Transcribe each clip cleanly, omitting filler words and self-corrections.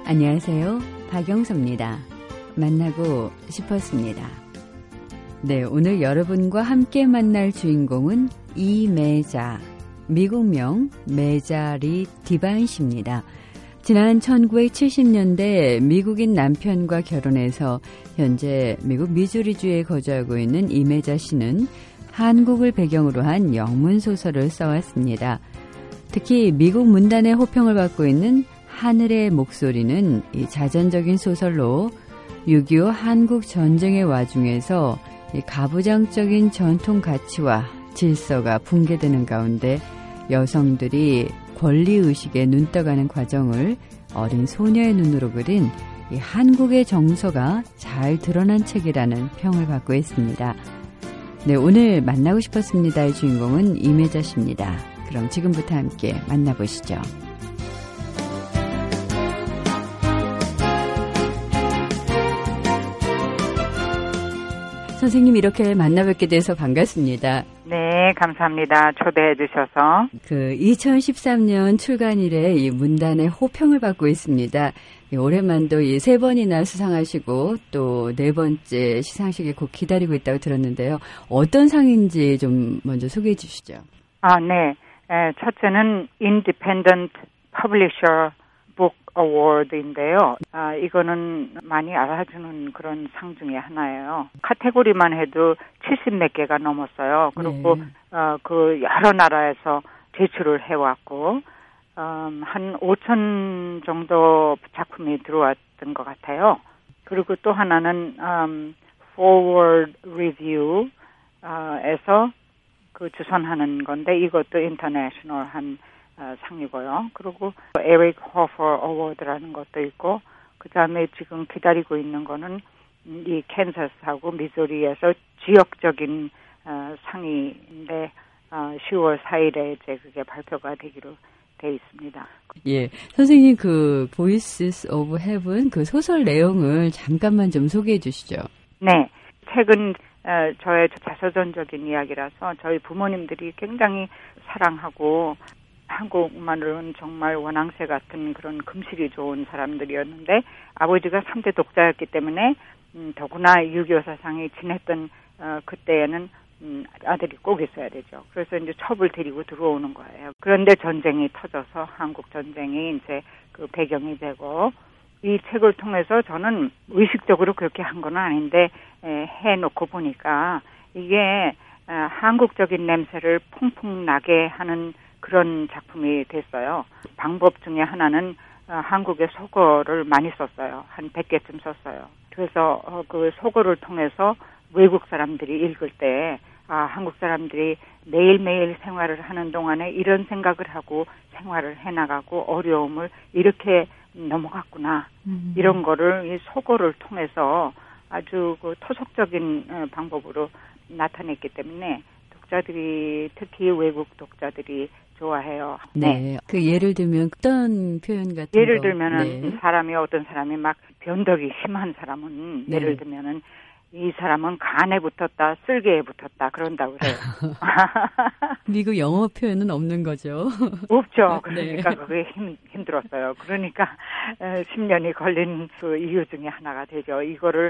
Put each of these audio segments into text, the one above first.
안녕하세요. 박영서입니다. 만나고 싶었습니다. 네, 오늘 여러분과 함께 만날 주인공은 이매자, 미국명 메자리 디바인 씨입니다. 지난 1970년대 미국인 남편과 결혼해서 현재 미국 미주리주에 거주하고 있는 이매자 씨는 한국을 배경으로 한 영문소설을 써왔습니다. 특히 미국 문단의 호평을 받고 있는 하늘의 목소리는 이 자전적인 소설로 6.25 한국 전쟁의 와중에서 이 가부장적인 전통 가치와 질서가 붕괴되는 가운데 여성들이 권리의식에 눈떠가는 과정을 어린 소녀의 눈으로 그린 이 한국의 정서가 잘 드러난 책이라는 평을 받고 있습니다. 네, 오늘 만나고 싶었습니다의 주인공은 이매자 씨입니다. 그럼 지금부터 함께 만나보시죠. 선생님 이렇게 만나뵙게 돼서 반갑습니다. 네, 감사합니다. 초대해 주셔서. 2013년 출간 이래 이 문단의 호평을 받고 있습니다. 올해만도 이 3번이나 수상하시고 또 4번째 시상식에 곧 기다리고 있다고 들었는데요. 어떤 상인지 좀 먼저 소개해 주시죠. 네. 첫째는 Independent Publisher Book Award인데요. 이거는 많이 알아주는 그런 상 중에 하나예요. 카테고리만 해도 70몇 개가 넘었어요. 그리고 네. 그 여러 나라에서 제출을 해왔고 한 5천 정도 작품이 들어왔던 것 같아요. 그리고 또 하나는 Forward Review에서 그 주선하는 건데 이것도 인터내셔널한 상이고요. 그리고 에릭 호퍼 어워드라는 것도 있고 그다음에 지금 기다리고 있는 거는 이 캔자스하고 미주리에서 지역적인 상인데 10월 4일에 이제 그게 발표가 되기로 돼 있습니다. 예, 선생님 그 Voices of Heaven 그 소설 내용을 잠깐만 좀 소개해 주시죠. 네, 책은 저의 자서전적인 이야기라서 저희 부모님들이 굉장히 사랑하고 한국말은 정말 원앙새 같은 그런 금실이 좋은 사람들이었는데 아버지가 3대 독자였기 때문에 더구나 6.25 사상이 지냈던 그때에는 아들이 꼭 있어야 되죠. 그래서 이제 첩을 데리고 들어오는 거예요. 그런데 전쟁이 터져서 한국 전쟁이 이제 그 배경이 되고 이 책을 통해서 저는 의식적으로 그렇게 한 건 아닌데 해놓고 보니까 이게 한국적인 냄새를 퐁퐁 나게 하는 그런 작품이 됐어요. 방법 중에 하나는 한국의 속어를 많이 썼어요. 한 100개쯤 썼어요. 그래서 그 속어를 통해서 외국 사람들이 읽을 때 한국 사람들이 매일매일 생활을 하는 동안에 이런 생각을 하고 생활을 해나가고 어려움을 이렇게 넘어갔구나. 이런 거를 이 속어를 통해서 아주 그 토속적인 방법으로 나타냈기 때문에 독자들이 특히 외국 독자들이 좋아해요. 네. 그 예를 들면 어떤 표현 같은 예를 거? 들면은 네. 어떤 사람이 막 변덕이 심한 사람은 네. 예를 들면은 이 사람은 간에 붙었다, 쓸개에 붙었다 그런다고 그래요. 미국 영어 표현은 없는 거죠. 없죠. 그러니까 네. 그게 힘들었어요. 그러니까 10년이 걸린 그 이유 중에 하나가 되죠. 이거를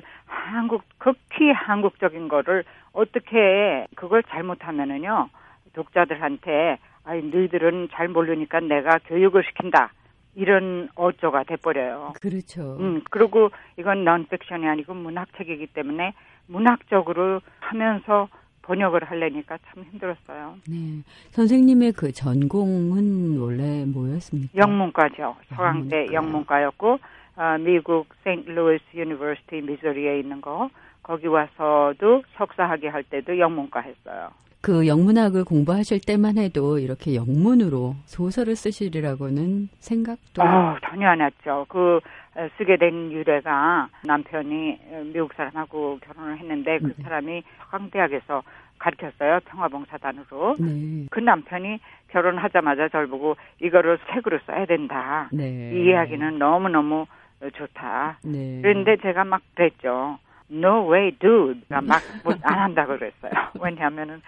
극히 한국적인 거를 어떻게 그걸 잘못하면은요 독자들한테 너희들은 잘 모르니까 내가 교육을 시킨다. 이런 어조가 돼버려요. 그렇죠. 그리고 이건 넌픽션이 아니고 문학책이기 때문에 문학적으로 하면서 번역을 하려니까 참 힘들었어요. 네. 선생님의 그 전공은 원래 뭐였습니까? 영문과죠. 서강대 영문과였고 미국 세인트루이스 유니버시티 미주리에 있는 거 거기 와서도 석사학위 할 때도 영문과 했어요. 그 영문학을 공부하실 때만 해도 이렇게 영문으로 소설을 쓰시리라고는 생각도 전혀 안 했죠. 쓰게 된 유래가 남편이 미국 사람하고 결혼을 했는데 그 사람이 서강대학에서 가르쳤어요. 평화봉사단으로. 네. 그 남편이 결혼하자마자 저를 보고 이거를 책으로 써야 된다. 네. 이 이야기는 너무너무 좋다. 네. 그런데 제가 막 그랬죠. No way, dude. 막 안 한다고 그랬어요. 왜냐하면은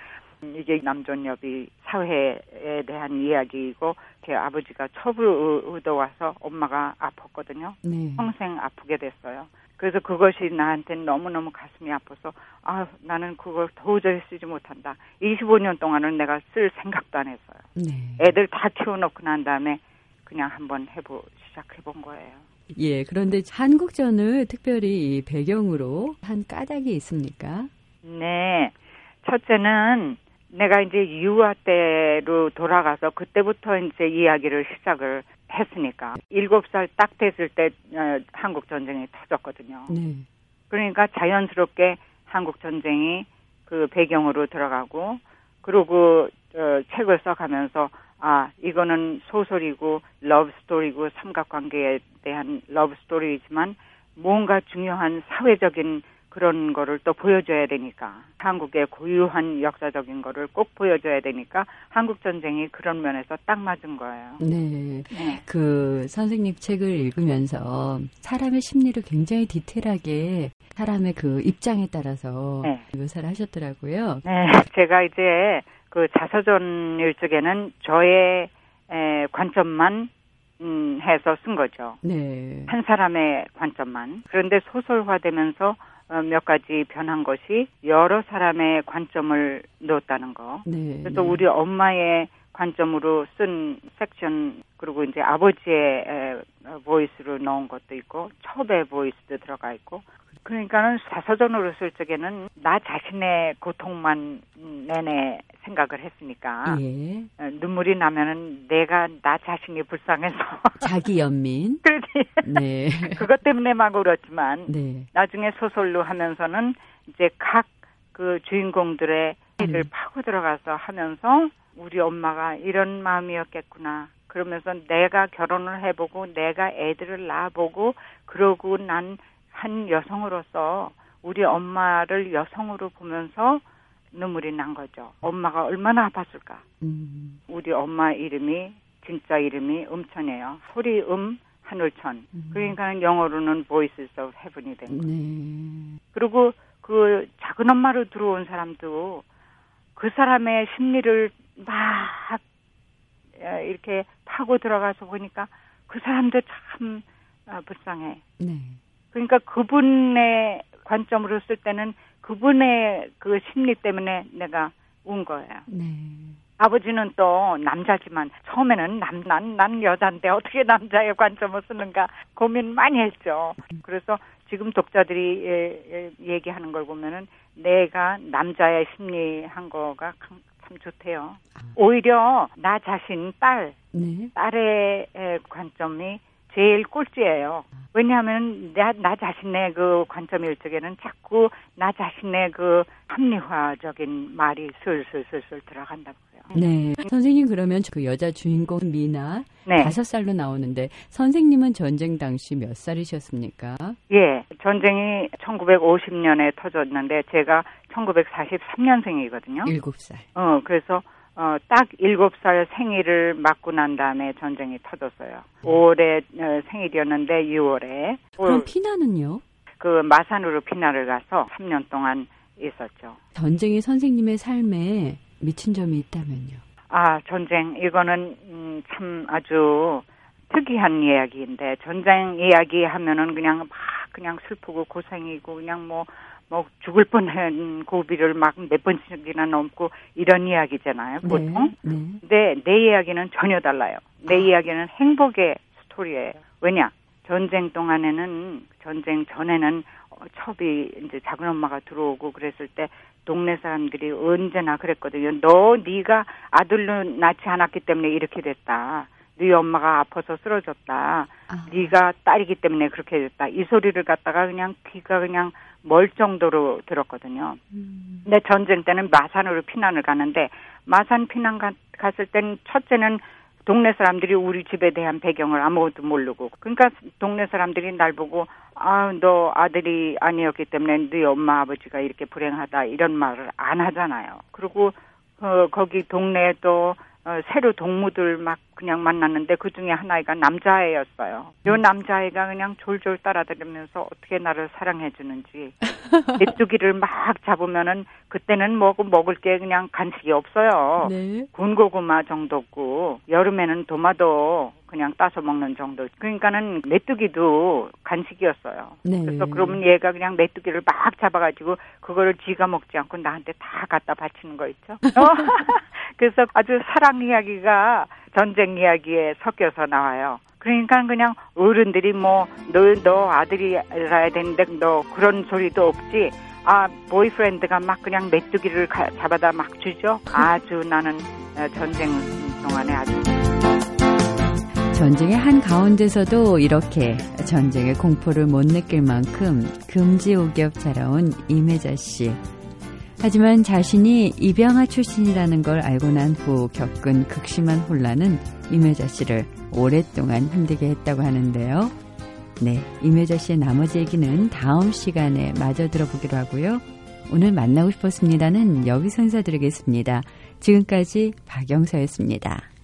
이게 남존여비 사회에 대한 이야기이고 제 아버지가 첩으로 와서 엄마가 아팠거든요. 네. 평생 아프게 됐어요. 그래서 그것이 나한테 너무너무 가슴이 아파서 나는 그걸 도저히 쓰지 못한다. 25년 동안은 내가 쓸 생각도 안 했어요. 네. 애들 다 키워놓고 난 다음에 그냥 한번 시작해본 거예요. 예, 그런데 한국전을 특별히 이 배경으로 한 까닭이 있습니까? 네. 첫째는 내가 이제 유아 때로 돌아가서 그때부터 이제 이야기를 시작을 했으니까 7살 딱 됐을 때 한국 전쟁이 터졌거든요. 네. 그러니까 자연스럽게 한국 전쟁이 그 배경으로 들어가고 그리고 책을 써가면서 이거는 소설이고 러브 스토리고 삼각관계에 대한 러브 스토리이지만 뭔가 중요한 사회적인 그런 거를 또 보여줘야 되니까 한국의 고유한 역사적인 거를 꼭 보여줘야 되니까 한국 전쟁이 그런 면에서 딱 맞은 거예요. 네. 그 선생님 책을 읽으면서 사람의 심리를 굉장히 디테일하게 사람의 그 입장에 따라서 묘사를 하셨더라고요. 네. 제가 이제 그 자서전 일적에는 저의 관점만 해서 쓴 거죠. 네. 한 사람의 관점만. 그런데 소설화되면서 몇 가지 변한 것이 여러 사람의 관점을 넣었다는 거. 네. 그래서 우리 엄마의 관점으로 쓴 섹션 그리고 이제 아버지의 보이스로 넣은 것도 있고 첩의 보이스도 들어가 있고 그러니까는 자서전으로 쓸 적에는 나 자신의 고통만 내내 생각을 했으니까 예. 눈물이 나면은 내가 나 자신이 불쌍해서 자기 연민. 그렇지. 네. 그것 때문에 막 울었지만 네. 나중에 소설로 하면서는 이제 각 그 주인공들의 일을 파고 들어가서 하면서 우리 엄마가 이런 마음이었겠구나. 그러면서 내가 결혼을 해보고 내가 애들을 낳아보고 그러고 난 한 여성으로서 우리 엄마를 여성으로 보면서 눈물이 난 거죠. 엄마가 얼마나 아팠을까. 우리 엄마 이름이 진짜 이름이 음천이에요. 소리 하늘천. 그러니까 영어로는 Voices of Heaven이 된 거예요. 네. 그리고 그 작은 엄마로 들어온 사람도 그 사람의 심리를 막 이렇게 파고 들어가서 보니까 그 사람도 참 불쌍해. 네. 그러니까 그분의 관점으로 쓸 때는 그분의 그 심리 때문에 내가 운 거예요. 네. 아버지는 또 남자지만 처음에는 난 여자인데 어떻게 남자의 관점을 쓰는가 고민 많이 했죠. 그래서 지금 독자들이 얘기하는 걸 보면은 내가 남자의 심리 한 거가 참 좋대요. 오히려 나 자신 딸의 관점이 제일 꼴찌예요. 왜냐하면 나 자신의 그 관점 일적에는 자꾸 나 자신의 그 합리화적인 말이 슬슬 들어간다고요. 네. 선생님 그러면 그 여자 주인공 미나 5살로 나오는데 선생님은 전쟁 당시 몇 살이셨습니까? 예. 전쟁이 1950년에 터졌는데 제가 1943년생이거든요. 7살. 그래서 딱 7살 생일을 맞고 난 다음에 전쟁이 터졌어요. 5월에 생일이었는데 6월에. 그럼 피난은요? 그 마산으로 피난을 가서 3년 동안 있었죠. 전쟁이 선생님의 삶에 미친 점이 있다면요? 전쟁 이거는 참 아주 특이한 이야기인데 전쟁 이야기 하면은 그냥 슬프고 고생이고 그냥 뭐 죽을 뻔한 고비를 막 몇 번씩이나 넘고 이런 이야기잖아요, 보통. 네. 근데 내 이야기는 전혀 달라요. 내 이야기는 행복의 스토리예요. 왜냐? 전쟁 전에는 첩이 이제 작은 엄마가 들어오고 그랬을 때 동네 사람들이 언제나 그랬거든요. 네가 아들로 낳지 않았기 때문에 이렇게 됐다. 네 엄마가 아파서 쓰러졌다. 네가 딸이기 때문에 그렇게 됐다. 이 소리를 갖다가 그냥 귀가 그냥 멀 정도로 들었거든요. 근데 전쟁 때는 마산으로 피난을 가는데 마산 피난 갔을 때는 첫째는 동네 사람들이 우리 집에 대한 배경을 아무것도 모르고 그러니까 동네 사람들이 날 보고 너 아들이 아니었기 때문에 네 엄마 아버지가 이렇게 불행하다 이런 말을 안 하잖아요. 그리고 거기 동네에 또 새로 동무들 막 그냥 만났는데 그중에 하나가 남자애였어요. 이 남자애가 그냥 졸졸 따라다니면서 어떻게 나를 사랑해 주는지 메뚜기를 막 잡으면은 그때는 먹을 게 그냥 간식이 없어요. 네. 군고구마 정도고 여름에는 도마도 그냥 따서 먹는 정도. 그러니까는 메뚜기도 간식이었어요. 네. 그래서 그러면 얘가 그냥 메뚜기를 막 잡아가지고 그거를 지가 먹지 않고 나한테 다 갖다 바치는 거 있죠. 그래서 아주 사랑 이야기가 전쟁 이야기에 섞여서 나와요. 그러니까 그냥 어른들이 너 아들이라야 되는데 너 그런 소리도 없지. 보이프렌드가 막 그냥 메뚜기를 잡아다 막 주죠. 아주 나는 전쟁 동안에 아주. 전쟁의 한 가운데서도 이렇게 전쟁의 공포를 못 느낄 만큼 금지옥엽 자라온 임혜자 씨. 하지만 자신이 입양아 출신이라는 걸 알고 난 후 겪은 극심한 혼란은 임혜자 씨를 오랫동안 힘들게 했다고 하는데요. 네, 임혜자 씨의 나머지 얘기는 다음 시간에 마저 들어보기로 하고요. 오늘 만나고 싶었습니다는 여기서 인사드리겠습니다. 지금까지 박영서였습니다.